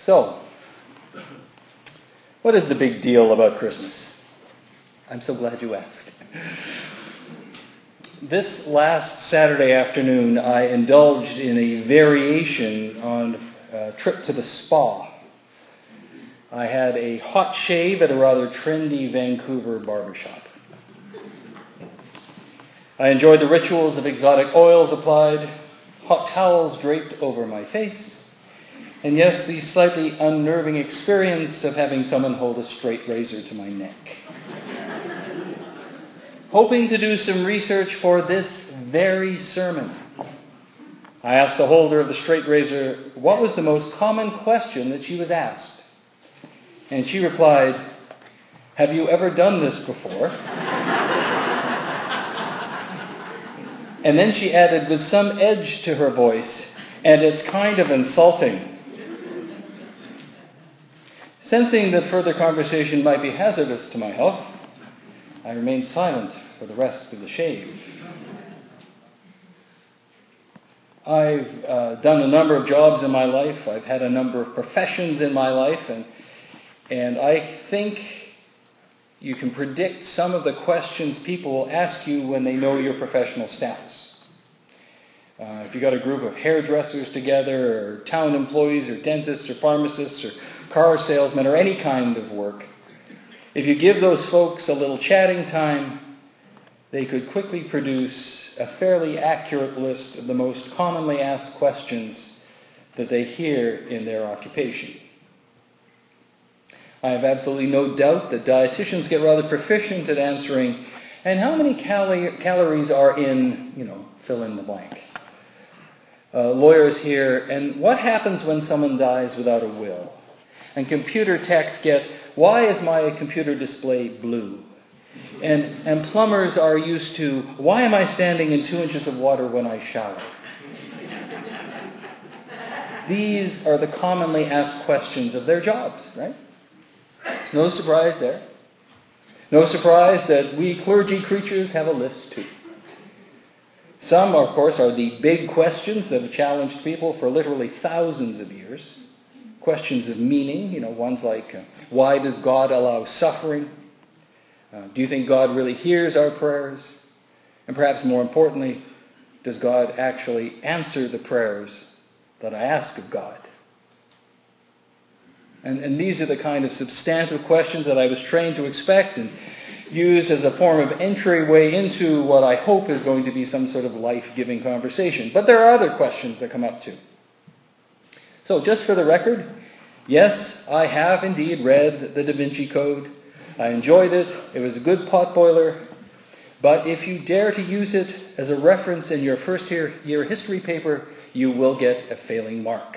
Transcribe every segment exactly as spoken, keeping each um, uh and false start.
So, what is the big deal about Christmas? I'm so glad you asked. This last Saturday afternoon, I indulged in a variation on a trip to the spa. I had a hot shave at a rather trendy Vancouver barbershop. I enjoyed the rituals of exotic oils applied, hot towels draped over my face, and yes, the slightly unnerving experience of having someone hold a straight razor to my neck. Hoping to do some research for this very sermon, I asked the holder of the straight razor what was the most common question that she was asked. And she replied, "Have you ever done this before?" And then she added with some edge to her voice, "And it's kind of insulting." Sensing that further conversation might be hazardous to my health, I remained silent for the rest of the shave. I've uh, done a number of jobs in my life. I've had a number of professions in my life, and and I think you can predict some of the questions people will ask you when they know your professional status. Uh, if you've got a group of hairdressers together, or town employees, or dentists, or pharmacists, or car salesmen, or any kind of work, if you give those folks a little chatting time, they could quickly produce a fairly accurate list of the most commonly asked questions that they hear in their occupation. I have absolutely no doubt that dietitians get rather proficient at answering, and how many cali- calories are in, you know, fill in the blank. Uh, lawyers here, and what happens when someone dies without a will? And computer techs get, why is my computer display blue? And, and plumbers are used to, why am I standing in two inches of water when I shower? These are the commonly asked questions of their jobs, right? No surprise there. No surprise that we clergy creatures have a list too. Some, of course, are the big questions that have challenged people for literally thousands of years. Questions of meaning, you know, ones like, uh, why does God allow suffering? Uh, do you think God really hears our prayers? And perhaps more importantly, does God actually answer the prayers that I ask of God? And, and these are the kind of substantive questions that I was trained to expect and use as a form of entryway into what I hope is going to be some sort of life-giving conversation. But there are other questions that come up too. So just for the record, yes, I have indeed read the Da Vinci Code. I enjoyed it. It was a good potboiler. But if you dare to use it as a reference in your first year, year history paper, you will get a failing mark.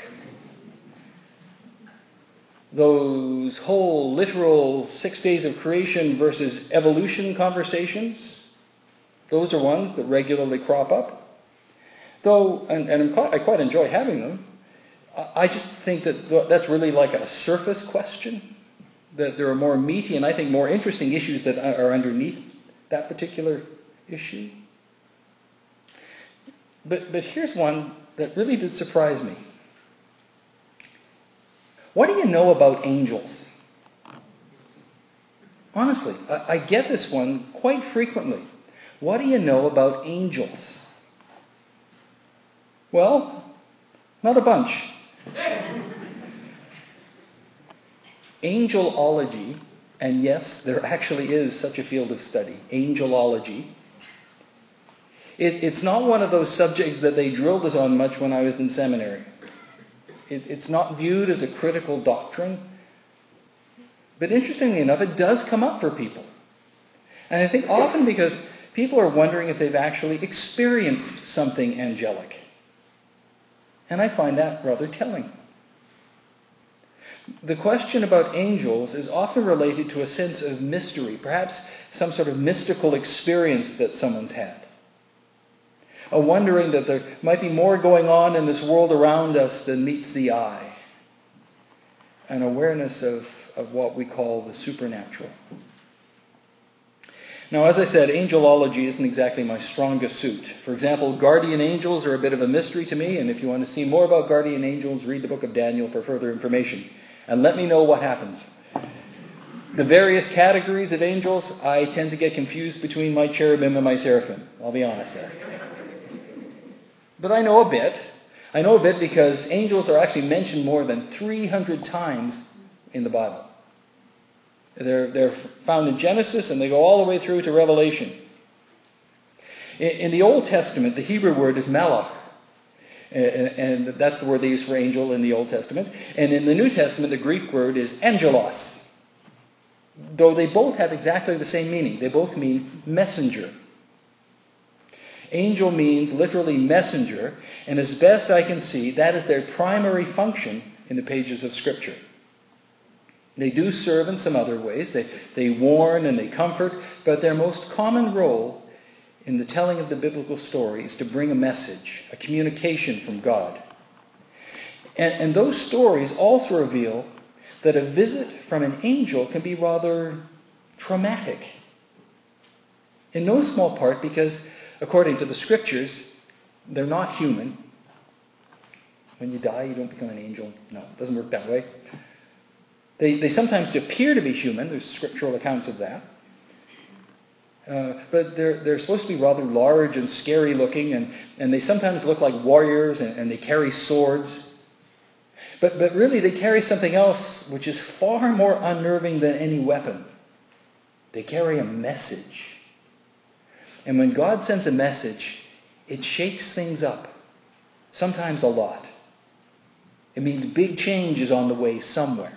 Those whole literal six days of creation versus evolution conversations, those are ones that regularly crop up. Though, and, and I'm quite, I quite enjoy having them, I just think that that's really like a surface question, that there are more meaty and I think more interesting issues that are underneath that particular issue. But, but here's one that really did surprise me. What do you know about angels? Honestly, I, I get this one quite frequently. What do you know about angels? Well, not a bunch. Angelology, and yes, there actually is such a field of study, angelology. It, it's not one of those subjects that they drilled us on much when I was in seminary. It, it's not viewed as a critical doctrine. But interestingly enough, it does come up for people. And I think often because people are wondering if they've actually experienced something angelic. And I find that rather telling. The question about angels is often related to a sense of mystery, perhaps some sort of mystical experience that someone's had. A wondering that there might be more going on in this world around us than meets the eye. An awareness of, of what we call the supernatural. Now, as I said, angelology isn't exactly my strongest suit. For example, guardian angels are a bit of a mystery to me, and if you want to see more about guardian angels, read the book of Daniel for further information. And let me know what happens. The various categories of angels, I tend to get confused between my cherubim and my seraphim. I'll be honest there. But I know a bit. I know a bit because angels are actually mentioned more than three hundred times in the Bible. They're, they're found in Genesis and they go all the way through to Revelation. In, in the Old Testament, the Hebrew word is malach. And, and that's the word they use for angel in the Old Testament. And in the New Testament, the Greek word is angelos. Though they both have exactly the same meaning. They both mean messenger. Angel means literally messenger. And as best I can see, that is their primary function in the pages of Scripture. They do serve in some other ways. They, they warn and they comfort, but their most common role in the telling of the biblical story is to bring a message, a communication from God. And, and those stories also reveal that a visit from an angel can be rather traumatic. In no small part because, according to the Scriptures, they're not human. When you die, you don't become an angel. No, it doesn't work that way. They, they sometimes appear to be human. There's scriptural accounts of that. Uh, but they're, they're supposed to be rather large and scary looking, and, and they sometimes look like warriors, and, and they carry swords. But, but really they carry something else which is far more unnerving than any weapon. They carry a message. And when God sends a message, it shakes things up. Sometimes a lot. It means big change is on the way somewhere.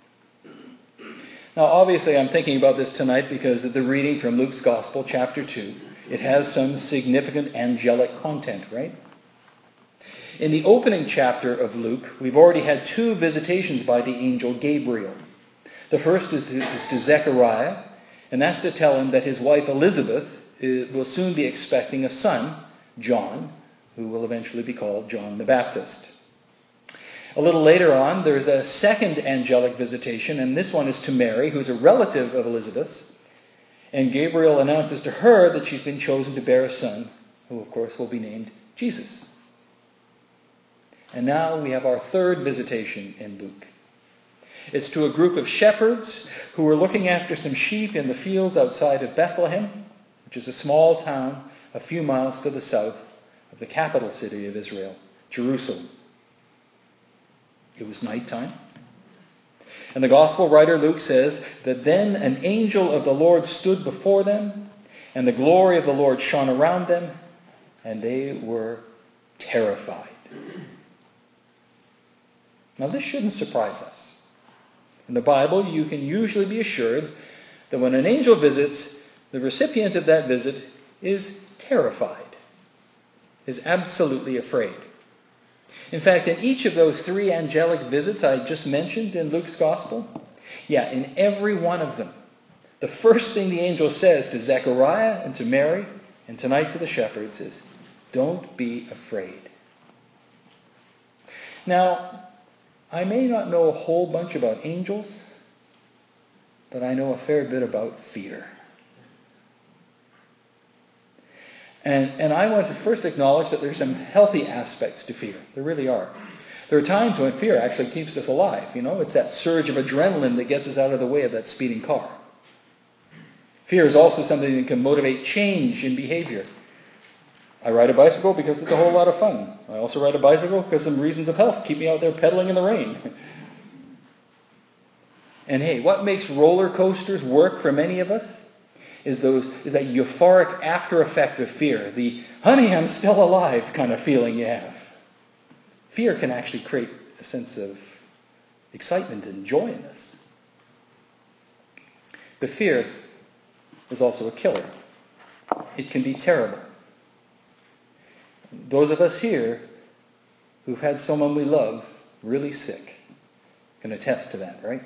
Now, obviously, I'm thinking about this tonight because of the reading from Luke's Gospel, chapter two. It has some significant angelic content, right? In the opening chapter of Luke, we've already had two visitations by the angel Gabriel. The first is to, is to Zechariah, and that's to tell him that his wife Elizabeth will soon be expecting a son, John, who will eventually be called John the Baptist. A little later on, there's a second angelic visitation, and this one is to Mary, who's a relative of Elizabeth's. And Gabriel announces to her that she's been chosen to bear a son, who of course will be named Jesus. And now we have our third visitation in Luke. It's to a group of shepherds who were looking after some sheep in the fields outside of Bethlehem, which is a small town a few miles to the south of the capital city of Israel, Jerusalem. It was nighttime. And the gospel writer Luke says that then an angel of the Lord stood before them, and the glory of the Lord shone around them, and they were terrified. Now this shouldn't surprise us. In the Bible, you can usually be assured that when an angel visits, the recipient of that visit is terrified, is absolutely afraid. In fact, in each of those three angelic visits I just mentioned in Luke's Gospel, yeah, in every one of them, the first thing the angel says to Zechariah and to Mary, and tonight to the shepherds is, don't be afraid. Now, I may not know a whole bunch about angels, but I know a fair bit about fear. And, and I want to first acknowledge that there's some healthy aspects to fear. There really are. There are times when fear actually keeps us alive. You know, it's that surge of adrenaline that gets us out of the way of that speeding car. Fear is also something that can motivate change in behavior. I ride a bicycle because it's a whole lot of fun. I also ride a bicycle because some reasons of health keep me out there pedaling in the rain. And hey, what makes roller coasters work for many of us? Is those is that euphoric after effect of fear, the honey, I'm still alive kind of feeling you have. Fear can actually create a sense of excitement and joy in this. But fear is also a killer. It can be terrible. Those of us here who've had someone we love really sick can attest to that, right?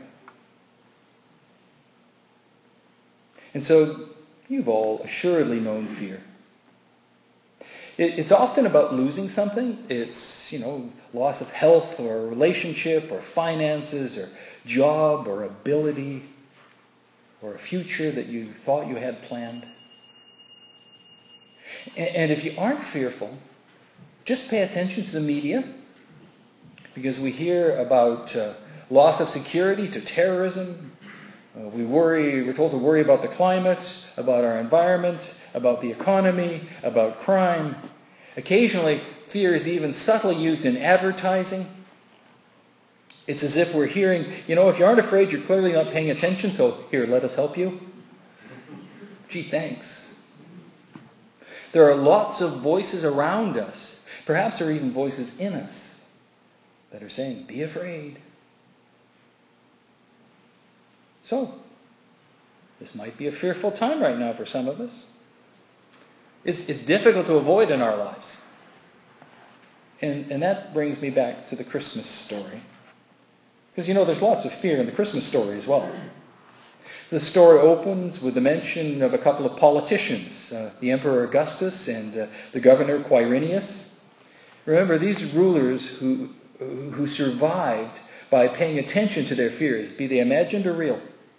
And so, you've all assuredly known fear. It, it's often about losing something. It's, you know, loss of health or a relationship or finances or job or ability or a future that you thought you had planned. And if you aren't fearful, just pay attention to the media, because we hear about uh, loss of security to terrorism. Uh, we worry, we're told to worry about the climate, about our environment, about the economy, about crime. Occasionally, fear is even subtly used in advertising. It's as if we're hearing, you know, if you aren't afraid, you're clearly not paying attention, so here, let us help you. Gee, thanks. There are lots of voices around us. Perhaps there are even voices in us that are saying, be afraid. So, this might be a fearful time right now for some of us. It's, it's difficult to avoid in our lives. And, and that brings me back to the Christmas story. Because, you know, there's lots of fear in the Christmas story as well. The story opens with the mention of a couple of politicians, uh, the Emperor Augustus and uh, the governor Quirinius. Remember, these rulers who, who survived by paying attention to their fears, be they imagined or real.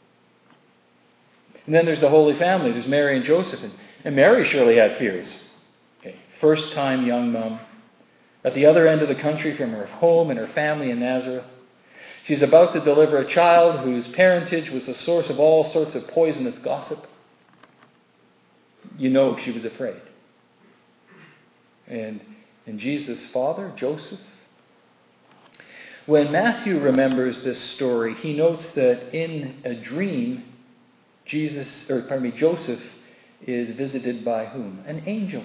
And then there's the Holy Family. There's Mary and Joseph. And, and Mary surely had fears. Okay, first-time young mom, at the other end of the country from her home and her family in Nazareth. She's about to deliver a child whose parentage was the source of all sorts of poisonous gossip. You know she was afraid. And, and Jesus' father, Joseph. When Matthew remembers this story, he notes that in a dream, Jesus, or pardon me, Joseph is visited by whom? An angel.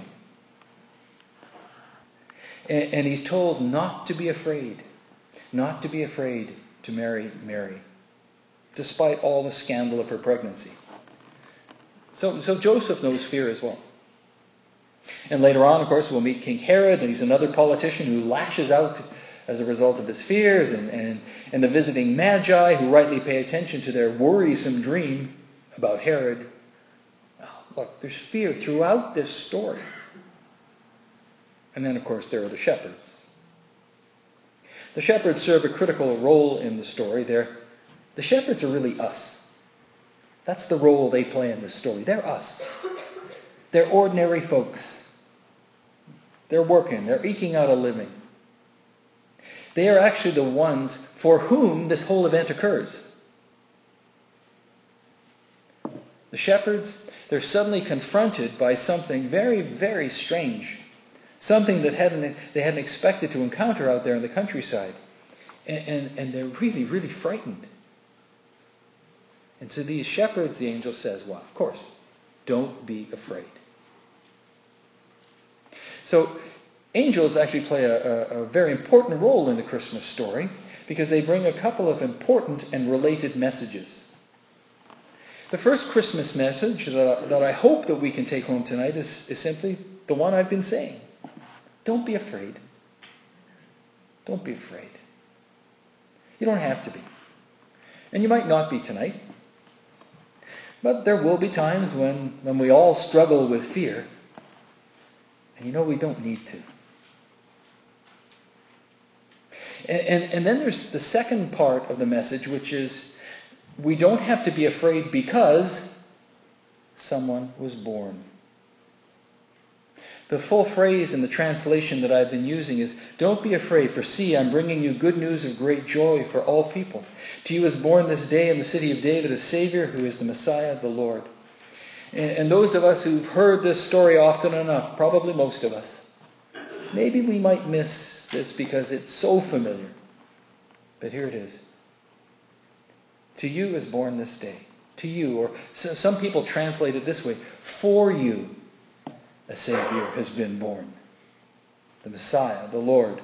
And, and he's told not to be afraid. Not to be afraid to marry Mary, despite all the scandal of her pregnancy. So, so Joseph knows fear as well. And later on, of course, we'll meet King Herod, and he's another politician who lashes out as a result of his fears, and, and, and the visiting magi who rightly pay attention to their worrisome dream about Herod. Well, look, there's fear throughout this story. And then, of course, there are the shepherds. The shepherds serve a critical role in the story. They're, the shepherds are really us. That's the role they play in this story. They're us. They're ordinary folks. They're working. They're eking out a living. They are actually the ones for whom this whole event occurs. The shepherds, they're suddenly confronted by something very, very strange. Something that hadn't, they hadn't expected to encounter out there in the countryside. And, and, and they're really, really frightened. And to these shepherds, the angel says, well, of course, don't be afraid. So angels actually play a, a, a very important role in the Christmas story because they bring a couple of important and related messages. The first Christmas message that I, that I hope that we can take home tonight is, is simply the one I've been saying. Don't be afraid. Don't be afraid. You don't have to be. And you might not be tonight. But there will be times when, when we all struggle with fear. And you know we don't need to. And, and, and then there's the second part of the message, which is we don't have to be afraid because someone was born. The full phrase in the translation that I've been using is, don't be afraid, for see, I'm bringing you good news of great joy for all people. To you is born this day in the city of David a Savior who is the Messiah, the Lord. And, and those of us who've heard this story often enough, probably most of us, maybe we might miss this because it's so familiar. But here it is. To you is born this day. To you, or some people translate it this way, for you a Savior has been born. The Messiah, the Lord.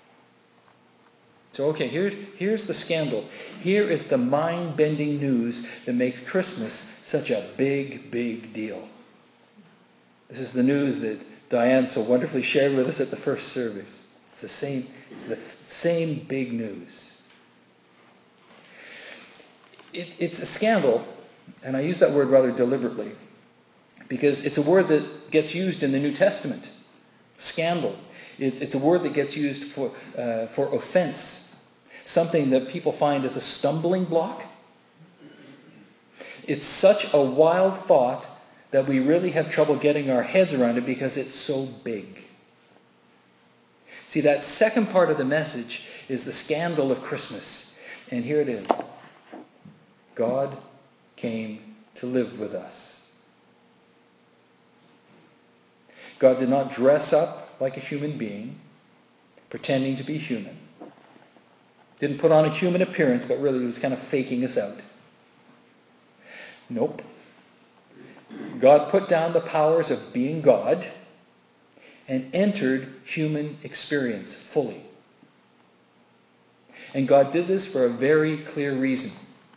So, okay, here, here's the scandal. Here is the mind-bending news that makes Christmas such a big, big deal. This is the news that Diane so wonderfully shared with us at the first service. It's the same, it's the same big news. It, it's a scandal, and I use that word rather deliberately, because it's a word that gets used in the New Testament. Scandal. It's, it's a word that gets used for, uh, for offense. Something that people find as a stumbling block. It's such a wild thought that we really have trouble getting our heads around it because it's so big. See, that second part of the message is the scandal of Christmas. And here it is. God came to live with us. God did not dress up like a human being, pretending to be human. Didn't put on a human appearance, but really was kind of faking us out. Nope. God put down the powers of being God and entered human experience fully. And God did this for a very clear reason.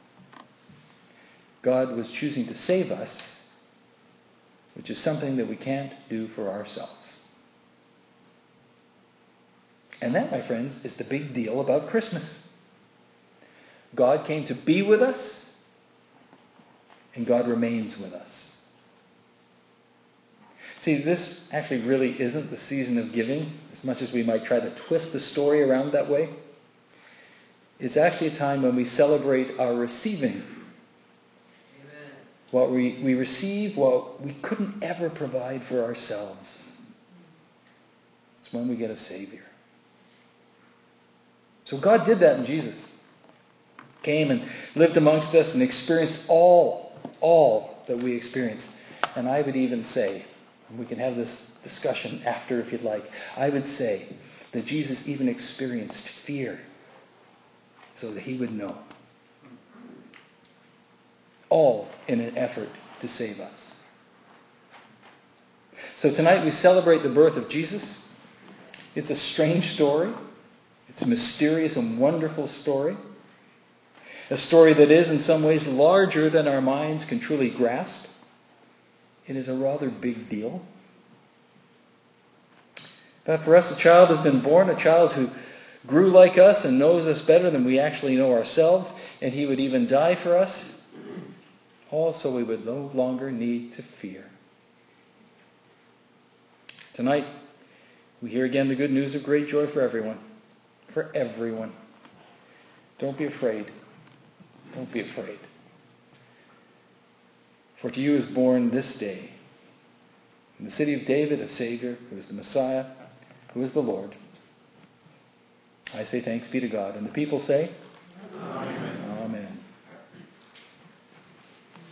God was choosing to save us, which is something that we can't do for ourselves. And that, my friends, is the big deal about Christmas. God came to be with us, and God remains with us. See, this actually really isn't the season of giving, as much as we might try to twist the story around that way. It's actually a time when we celebrate our receiving. Amen. What we, we receive, what we couldn't ever provide for ourselves. It's when we get a Savior. So God did that in Jesus. Came and lived amongst us and experienced all, all that we experience. And I would even say, and we can have this discussion after if you'd like, I would say that Jesus even experienced fear so that he would know. All in an effort to save us. So tonight we celebrate the birth of Jesus. It's a strange story. It's a mysterious and wonderful story. A story that is in some ways larger than our minds can truly grasp. It is a rather big deal. But for us, a child has been born, a child who grew like us and knows us better than we actually know ourselves, and he would even die for us, all so we would no longer need to fear. Tonight, we hear again the good news of great joy for everyone. For everyone. Don't be afraid. Don't be afraid. For to you is born this day, in the city of David, a Savior, who is the Messiah, who is the Lord. I say thanks be to God. And the people say, Amen.